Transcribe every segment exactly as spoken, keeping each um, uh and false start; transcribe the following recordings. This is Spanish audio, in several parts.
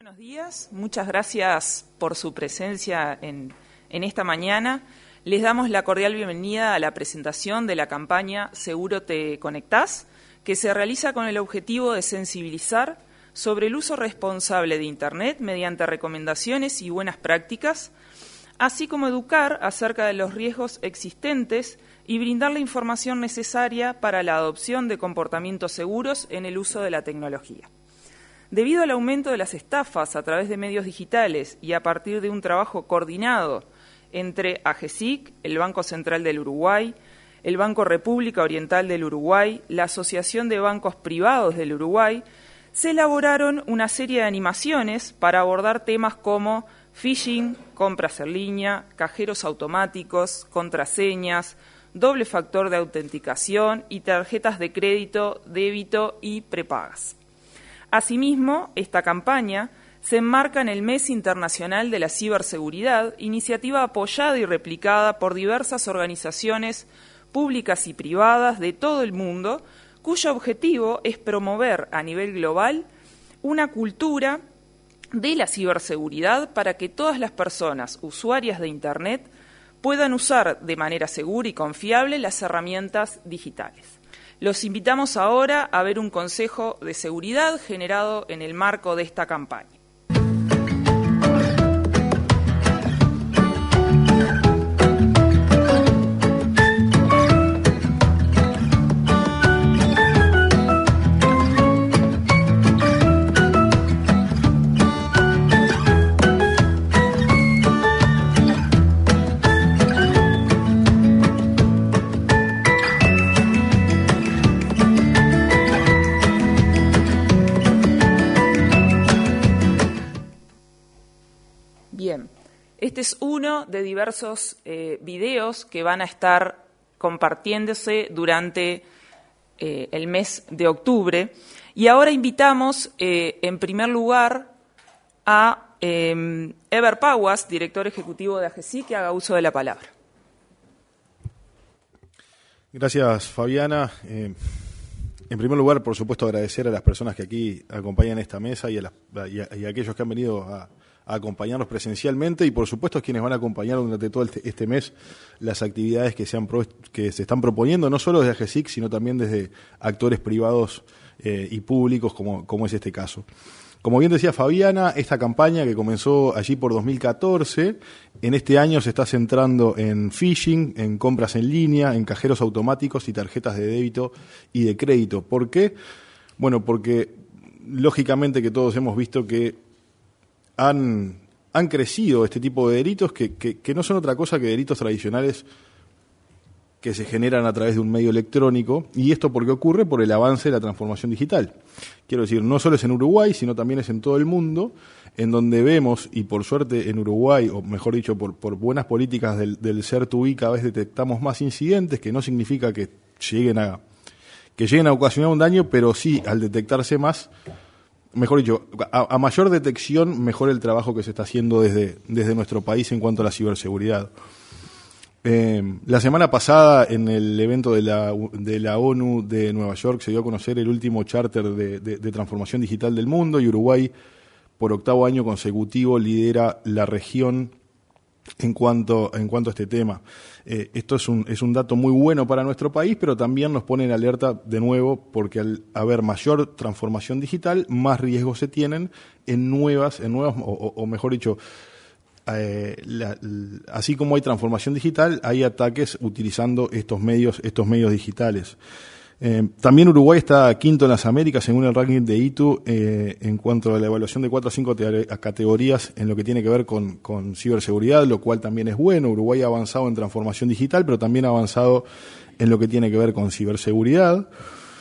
buenos días. Muchas gracias por su presencia en, en esta mañana. Les damos la cordial bienvenida a la presentación de la campaña Seguro te conectás, que se realiza con el objetivo de sensibilizar sobre el uso responsable de Internet mediante recomendaciones y buenas prácticas, así como educar acerca de los riesgos existentes y brindar la información necesaria para la adopción de comportamientos seguros en el uso de la tecnología. Debido al aumento de las estafas a través de medios digitales y a partir de un trabajo coordinado entre AGESIC, el Banco Central del Uruguay, el Banco República Oriental del Uruguay, la Asociación de Bancos Privados del Uruguay, se elaboraron una serie de animaciones para abordar temas como phishing, compras en línea, cajeros automáticos, contraseñas, doble factor de autenticación y tarjetas de crédito, débito y prepagas. Asimismo, esta campaña se enmarca en el Mes Internacional de la Ciberseguridad, iniciativa apoyada y replicada por diversas organizaciones públicas y privadas de todo el mundo, cuyo objetivo es promover a nivel global una cultura de la ciberseguridad para que todas las personas usuarias de Internet puedan usar de manera segura y confiable las herramientas digitales. Los invitamos ahora a ver un consejo de seguridad generado en el marco de esta campaña. Bien, este es uno de diversos eh, videos que van a estar compartiéndose durante eh, el mes de octubre. Y ahora invitamos, eh, en primer lugar, a eh, Eber Pauas, director ejecutivo de AGESIC, que haga uso de la palabra. Gracias, Fabiana. Eh, en primer lugar, por supuesto, agradecer a las personas que aquí acompañan esta mesa y a, las, y a, y a aquellos que han venido a a acompañarnos presencialmente y, por supuesto, quienes van a acompañar durante todo este, este mes las actividades que se, han pro, que se están proponiendo, no solo desde AGESIC, sino también desde actores privados eh, y públicos, como, como es este caso. Como bien decía Fabiana, esta campaña que comenzó allí por dos mil catorce, en este año se está centrando en phishing, en compras en línea, en cajeros automáticos y tarjetas de débito y de crédito. ¿Por qué? Bueno, porque lógicamente que todos hemos visto que Han, han crecido este tipo de delitos que, que, que no son otra cosa que delitos tradicionales que se generan a través de un medio electrónico. ¿Y esto por qué ocurre? Por el avance de la transformación digital. Quiero decir, no solo es en Uruguay, sino también es en todo el mundo, en donde vemos, y por suerte en Uruguay, o mejor dicho, por, por buenas políticas del, del C E R T U I, cada vez detectamos más incidentes, que no significa que lleguen a, que lleguen a ocasionar un daño, pero sí, al detectarse más, mejor dicho, a, a mayor detección, mejor el trabajo que se está haciendo desde, desde nuestro país en cuanto a la ciberseguridad. Eh, la semana pasada, en el evento de la, de la ONU de Nueva York, se dio a conocer el último charter de, de, de transformación digital del mundo, y Uruguay, por octavo año consecutivo, lidera la región en cuanto, en cuanto a este tema. Eh, esto es un, es un dato muy bueno para nuestro país, pero también nos pone en alerta de nuevo, porque al haber mayor transformación digital, más riesgos se tienen en nuevas, en nuevas o, o mejor dicho, eh, la, la, así como hay transformación digital, hay ataques utilizando estos medios, estos medios digitales. Eh, también Uruguay está quinto en las Américas según el ranking de I T U eh, en cuanto a la evaluación de cuatro o cinco te- categorías en lo que tiene que ver con, con ciberseguridad, lo cual también es bueno. Uruguay ha avanzado en transformación digital, pero también ha avanzado en lo que tiene que ver con ciberseguridad.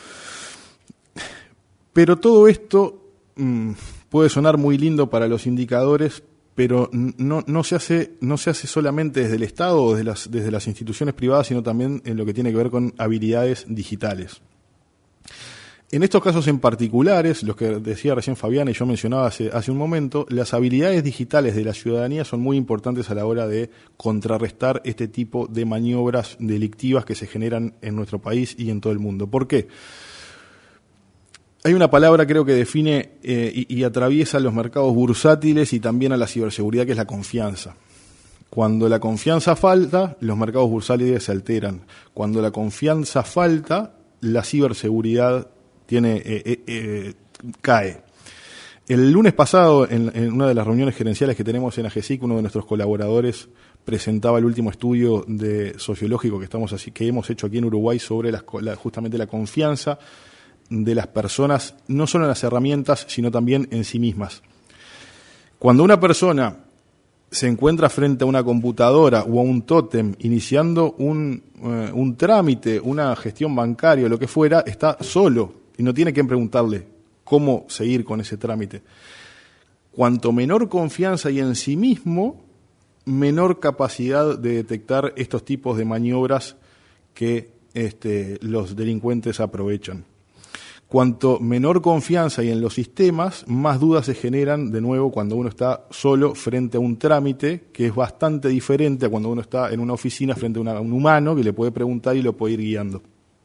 Pero todo esto mmm, puede sonar muy lindo para los indicadores, pero no, no se hace, no se hace solamente desde el Estado o desde las, desde las instituciones privadas, sino también en lo que tiene que ver con habilidades digitales. En estos casos en particulares, los que decía recién Fabiana y yo mencionaba hace, hace un momento, las habilidades digitales de la ciudadanía son muy importantes a la hora de contrarrestar este tipo de maniobras delictivas que se generan en nuestro país y en todo el mundo. ¿Por qué? hay una palabra creo que define eh, y, y atraviesa los mercados bursátiles y también a la ciberseguridad, que es la confianza. Cuando la confianza falta, los mercados bursátiles se alteran. Cuando la confianza falta, la ciberseguridad tiene eh, eh, eh, cae. El lunes pasado, en, en una de las reuniones gerenciales que tenemos en AGESIC, uno de nuestros colaboradores presentaba el último estudio de sociológico que estamos así, que hemos hecho aquí en Uruguay sobre las, la, justamente la confianza de las personas, no solo en las herramientas, sino también en sí mismas. Cuando una persona se encuentra frente a una computadora o a un tótem iniciando un, uh, un trámite, una gestión bancaria, lo que fuera, está solo y no tiene que preguntarle cómo seguir con ese trámite. Cuanto menor confianza hay en sí mismo, menor capacidad de detectar estos tipos de maniobras que este, los delincuentes aprovechan. Cuanto menor confianza hay en los sistemas, más dudas se generan de nuevo cuando uno está solo frente a un trámite, que es bastante diferente a cuando uno está en una oficina frente a, una, a un humano que le puede preguntar y lo puede ir guiando.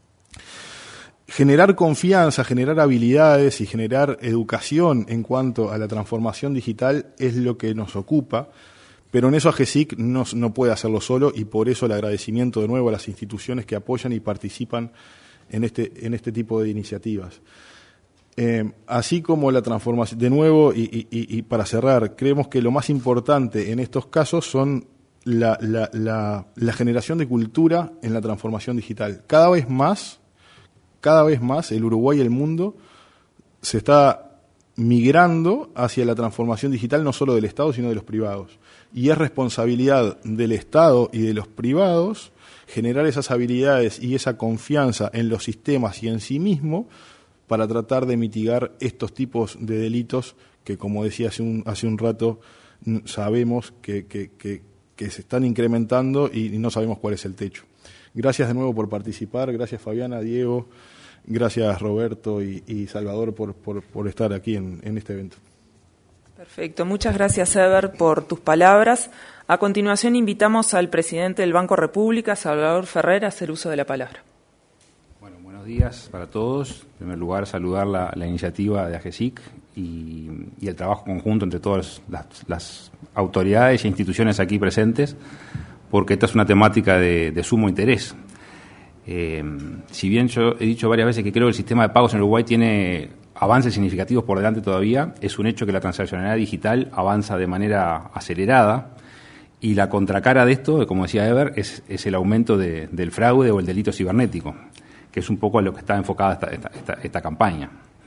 Generar confianza, generar habilidades y generar educación en cuanto a la transformación digital es lo que nos ocupa, pero en eso AGESIC no, no puede hacerlo solo, y por eso el agradecimiento de nuevo a las instituciones que apoyan y participan en este, en este tipo de iniciativas. Eh, así como la transformación, de nuevo, y, y, y para cerrar, creemos que lo más importante en estos casos son la, la, la, la generación de cultura en la transformación digital. Cada vez más, cada vez más el Uruguay y el mundo se está migrando hacia la transformación digital, no solo del Estado, sino de los privados. Y es responsabilidad del Estado y de los privados generar esas habilidades y esa confianza en los sistemas y en sí mismo para tratar de mitigar estos tipos de delitos que, como decía hace un, hace un rato, sabemos que, que, que, que se están incrementando y no sabemos cuál es el techo. Gracias de nuevo por participar, gracias Fabiana, Diego, gracias Roberto y, y Salvador por, por, por estar aquí en, en este evento. Perfecto, muchas gracias Eber por tus palabras. A continuación invitamos al presidente del Banco República, Salvador Ferrer, a hacer uso de la palabra. Bueno, buenos días para todos. En primer lugar, saludar la, la iniciativa de AGESIC y, y el trabajo conjunto entre todas las, las autoridades e instituciones aquí presentes, porque esta es una temática de, de sumo interés. Eh, si bien yo he dicho varias veces que creo que el sistema de pagos en Uruguay tiene avances significativos por delante todavía, es un hecho que la transaccionalidad digital avanza de manera acelerada, y la contracara de esto, como decía Eber, es, es el aumento de, del fraude o el delito cibernético, que es un poco a lo que está enfocada esta, esta, esta, esta campaña.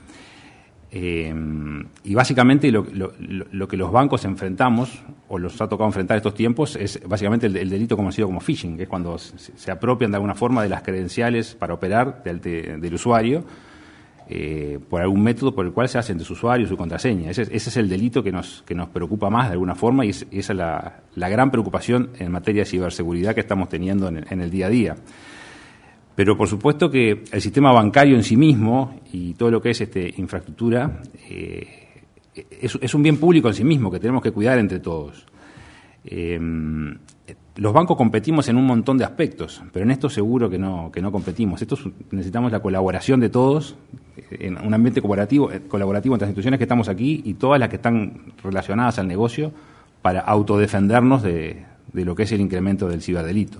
Eh, y básicamente lo, lo, lo que los bancos enfrentamos, o los ha tocado enfrentar estos tiempos, es básicamente el, el delito conocido como phishing, que es cuando se, se apropian de alguna forma de las credenciales para operar del, de, del usuario, eh, por algún método por el cual se hacen de su usuario su contraseña. Ese, ese es el delito que nos, que nos preocupa más de alguna forma, y, es, y esa es la, la gran preocupación en materia de ciberseguridad que estamos teniendo en el, en el día a día. Pero por supuesto que el sistema bancario en sí mismo y todo lo que es este, infraestructura eh, es, es un bien público en sí mismo que tenemos que cuidar entre todos. Eh, los bancos competimos en un montón de aspectos, pero en esto seguro que no, que no competimos. Esto es, necesitamos la colaboración de todos en un ambiente colaborativo, colaborativo entre las instituciones que estamos aquí y todas las que están relacionadas al negocio para autodefendernos de, de lo que es el incremento del ciberdelito.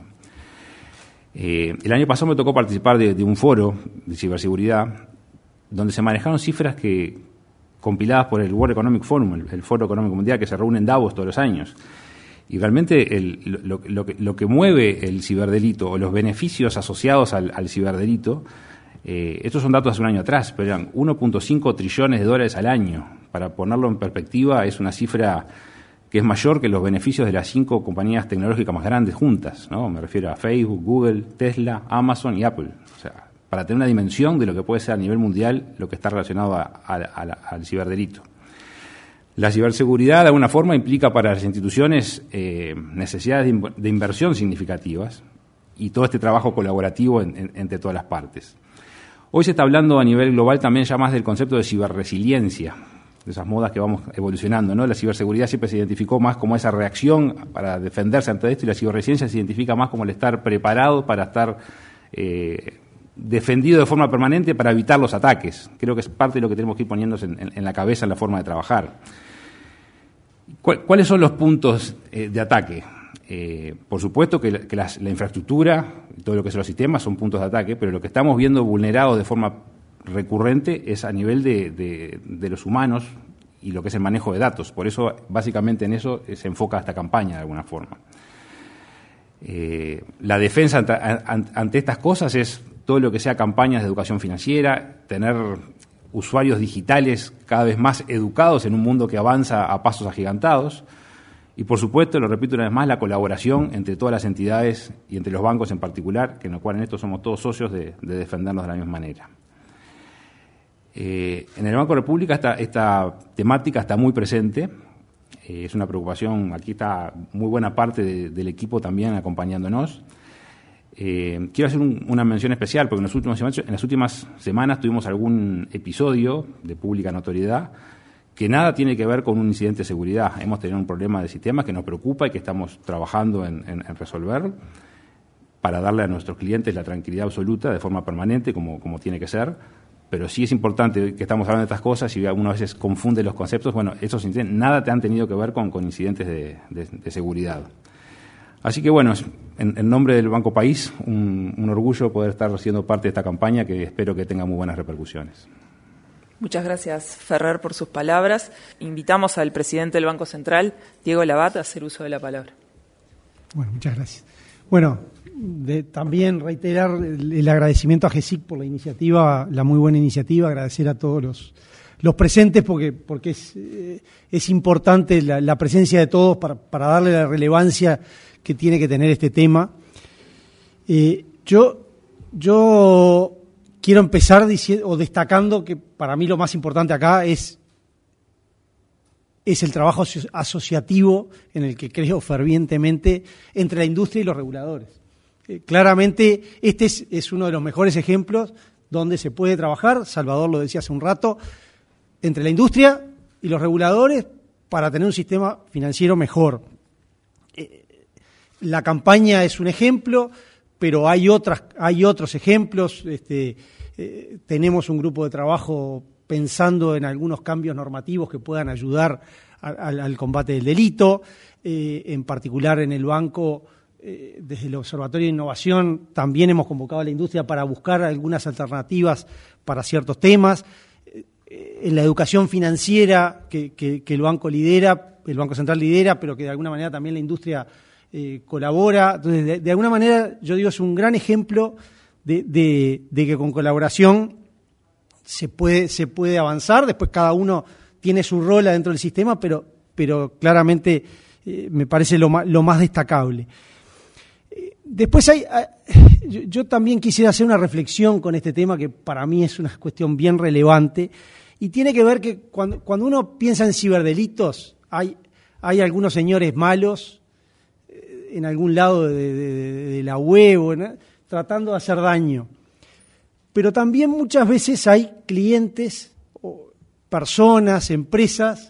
Eh, el año pasado me tocó participar de, de un foro de ciberseguridad donde se manejaron cifras que compiladas por el World Economic Forum, el, el Foro Económico Mundial que se reúne en Davos todos los años. Y realmente el, lo, lo, que, lo que mueve el ciberdelito o los beneficios asociados al, al ciberdelito, eh, estos son datos de hace un año atrás, pero eran uno punto cinco trillones de dólares al año. Para ponerlo en perspectiva, es una cifra que es mayor que los beneficios de las cinco compañías tecnológicas más grandes juntas, ¿no? Me refiero a Facebook, Google, Tesla, Amazon y Apple. O sea, para tener una dimensión de lo que puede ser a nivel mundial lo que está relacionado a, a, a, al ciberdelito. La ciberseguridad, de alguna forma, implica para las instituciones eh, necesidades de, in- de inversión significativas y todo este trabajo colaborativo en, en, entre todas las partes. Hoy se está hablando a nivel global también ya más del concepto de ciberresiliencia, de esas modas que vamos evolucionando, ¿no? La ciberseguridad siempre se identificó más como esa reacción para defenderse ante esto, y la ciberresiliencia se identifica más como el estar preparado para estar eh, defendido de forma permanente para evitar los ataques. Creo que es parte de lo que tenemos que ir poniéndonos en, en, en la cabeza en la forma de trabajar. ¿Cuál, ¿Cuáles son los puntos eh, de ataque? Eh, por supuesto que, la, que las, la infraestructura, todo lo que son los sistemas son puntos de ataque, pero lo que estamos viendo vulnerado de forma recurrente es a nivel de, de, de los humanos y lo que es el manejo de datos. Por eso, básicamente en eso se enfoca esta campaña de alguna forma. Eh, la defensa ante, ante estas cosas es todo lo que sea campañas de educación financiera, tener usuarios digitales cada vez más educados en un mundo que avanza a pasos agigantados y, por supuesto, lo repito una vez más, la colaboración entre todas las entidades y entre los bancos en particular, que en lo cual en esto somos todos socios de, de defendernos de la misma manera. Eh, en el Banco República esta, esta temática está muy presente. Eh, es una preocupación, aquí está muy buena parte de, del equipo también acompañándonos. Eh, quiero hacer un, una mención especial porque en, los últimos, en las últimas semanas tuvimos algún episodio de pública notoriedad que nada tiene que ver con un incidente de seguridad. Hemos tenido un problema de sistemas que nos preocupa y que estamos trabajando en, en, en resolver para darle a nuestros clientes la tranquilidad absoluta de forma permanente como, como tiene que ser. Pero sí es importante que estamos hablando de estas cosas y uno a veces confunde los conceptos. Bueno, esos incidentes nada te han tenido que ver con, con incidentes de, de, de seguridad. Así que bueno, en, en nombre del Banco País, un, un orgullo poder estar siendo parte de esta campaña que espero que tenga muy buenas repercusiones. Muchas gracias, Ferrer, por sus palabras. Invitamos al presidente del Banco Central, Diego Labat, a hacer uso de la palabra. Bueno, muchas gracias. Bueno, de, también reiterar el, el agradecimiento a GESIC por la iniciativa, la muy buena iniciativa, agradecer a todos los, los presentes porque, porque es, eh, es importante la, la presencia de todos para, para darle la relevancia que tiene que tener este tema. Eh, yo, yo quiero empezar diciendo, o destacando que para mí lo más importante acá es, es el trabajo asociativo en el que creo fervientemente entre la industria y los reguladores. Eh, claramente este es, es uno de los mejores ejemplos donde se puede trabajar, Salvador lo decía hace un rato, entre la industria y los reguladores para tener un sistema financiero mejor. Eh, La campaña es un ejemplo, pero hay otras, hay otros ejemplos. Este, eh, tenemos un grupo de trabajo pensando en algunos cambios normativos que puedan ayudar a, a, al combate del delito. Eh, en particular en el banco, eh, desde el Observatorio de Innovación, también hemos convocado a la industria para buscar algunas alternativas para ciertos temas. Eh, en la educación financiera que, que, que el banco lidera, el Banco Central lidera, pero que de alguna manera también la industria Eh, colabora. Entonces, de, de alguna manera, yo digo, es un gran ejemplo de, de, de que con colaboración se puede, se puede avanzar. Después cada uno tiene su rol dentro del sistema, pero, pero claramente eh, me parece lo más, lo más destacable. Eh, después hay, hay yo, yo también quisiera hacer una reflexión con este tema que para mí es una cuestión bien relevante y tiene que ver que cuando, cuando uno piensa en ciberdelitos, hay, hay algunos señores malos en algún lado de, de, de la web, ¿no?, tratando de hacer daño. Pero también muchas veces hay clientes, o personas, empresas,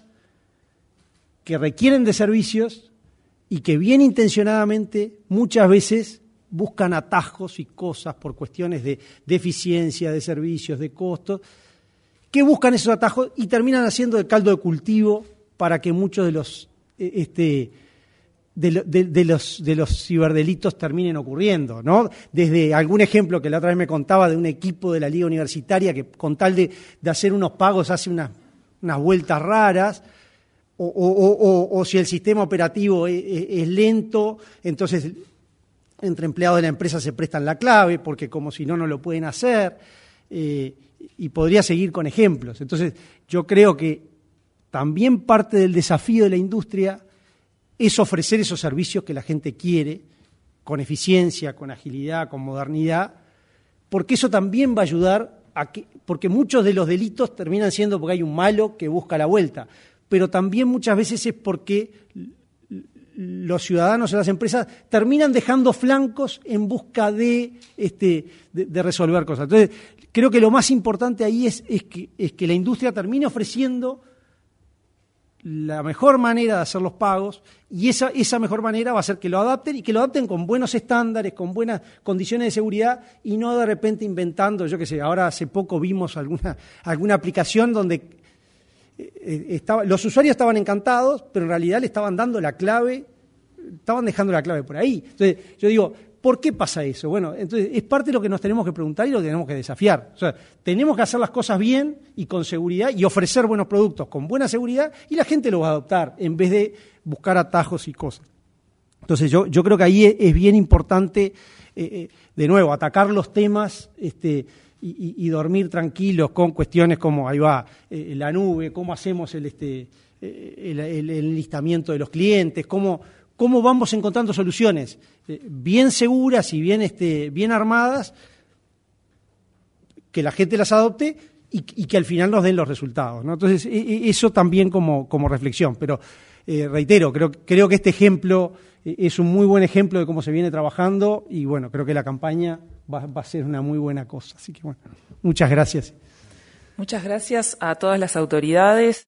que requieren de servicios y que bien intencionadamente muchas veces buscan atajos y cosas por cuestiones de, de eficiencia, de servicios, de costos, que buscan esos atajos y terminan haciendo el caldo de cultivo para que muchos de los... este De, de, de, los, de los ciberdelitos terminen ocurriendo, ¿no? Desde algún ejemplo que la otra vez me contaba de un equipo de la Liga Universitaria que con tal de, de hacer unos pagos hace unas, unas vueltas raras, o, o, o, o si el sistema operativo es, es lento, entonces entre empleados de la empresa se prestan la clave, porque como si no, no lo pueden hacer, eh, y podría seguir con ejemplos. Entonces yo creo que también parte del desafío de la industria es ofrecer esos servicios que la gente quiere, con eficiencia, con agilidad, con modernidad, porque eso también va a ayudar a que, porque muchos de los delitos terminan siendo porque hay un malo que busca la vuelta, pero también muchas veces es porque los ciudadanos o las empresas terminan dejando flancos en busca de, este, de, de resolver cosas. Entonces, creo que lo más importante ahí es, es, que, es que la industria termine ofreciendo la mejor manera de hacer los pagos y esa, esa mejor manera va a ser que lo adapten y que lo adapten con buenos estándares, con buenas condiciones de seguridad y no de repente inventando, yo qué sé, ahora hace poco vimos alguna, alguna aplicación donde eh, estaba, los usuarios estaban encantados, pero en realidad le estaban dando la clave, estaban dejando la clave por ahí. Entonces yo digo, ¿por qué pasa eso? Bueno, entonces es parte de lo que nos tenemos que preguntar y lo que tenemos que desafiar. O sea, tenemos que hacer las cosas bien y con seguridad y ofrecer buenos productos con buena seguridad y la gente lo va a adoptar en vez de buscar atajos y cosas. Entonces yo, yo creo que ahí es, es bien importante, eh, eh, de nuevo, atacar los temas este, y, y, y dormir tranquilos con cuestiones como, ahí va, eh, la nube, cómo hacemos el, este, el, el, el listamiento de los clientes, cómo... cómo vamos encontrando soluciones eh, bien seguras y bien, este, bien armadas, que la gente las adopte y, y que al final nos den los resultados, ¿no? Entonces, e, eso también como, como reflexión. Pero, eh, reitero, creo, creo que este ejemplo eh, es un muy buen ejemplo de cómo se viene trabajando y, bueno, creo que la campaña va, va a ser una muy buena cosa. Así que, bueno, muchas gracias. Muchas gracias a todas las autoridades.